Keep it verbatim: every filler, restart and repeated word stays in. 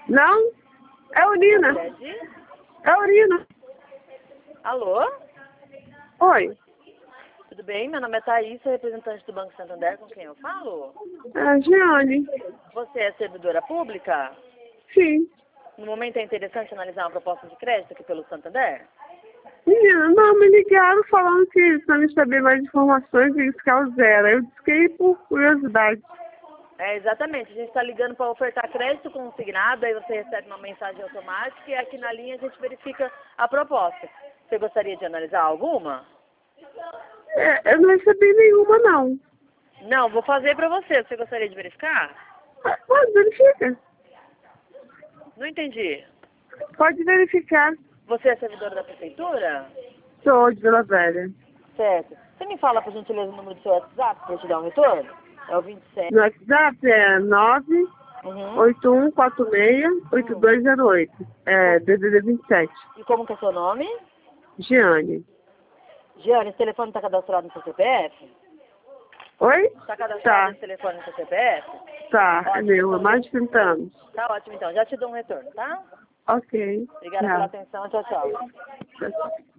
Não? É urina. É urina. Alô? Oi. Tudo bem? Meu nome é Thaís, sou representante do Banco Santander, com quem eu falo? É Giane. Você é servidora pública? Sim. No momento é interessante analisar uma proposta de crédito aqui pelo Santander? Menina, não, me ligaram falando que para me saber mais informações e ficar zero. Eu disse por curiosidade. É, exatamente. A gente está ligando para ofertar crédito consignado, aí você recebe uma mensagem automática e aqui na linha a gente verifica a proposta. Você gostaria de analisar alguma? É, eu não recebi nenhuma, não. Não, vou fazer para você. Você gostaria de verificar? Pode verificar. Não entendi. Pode verificar. Você é servidora da prefeitura? Sou de Vila Velha. Certo. Você me fala, por gentileza, o número do seu WhatsApp para eu te dar um retorno? É o vinte e sete. No WhatsApp é nove oito um quatro seis oito dois zero oito. É D D D vinte e sete. E como que é seu nome? Giane. Giane, esse telefone está cadastrado no seu C P F? Oi? Está cadastrado Tá. esse telefone no seu C P F? Tá, Ótimo, é meu, há então, mais de trinta anos. Tá ótimo, então. Já te dou um retorno, tá? Ok. Obrigada Tá. pela atenção. Tchau, tchau. Tchau, tchau.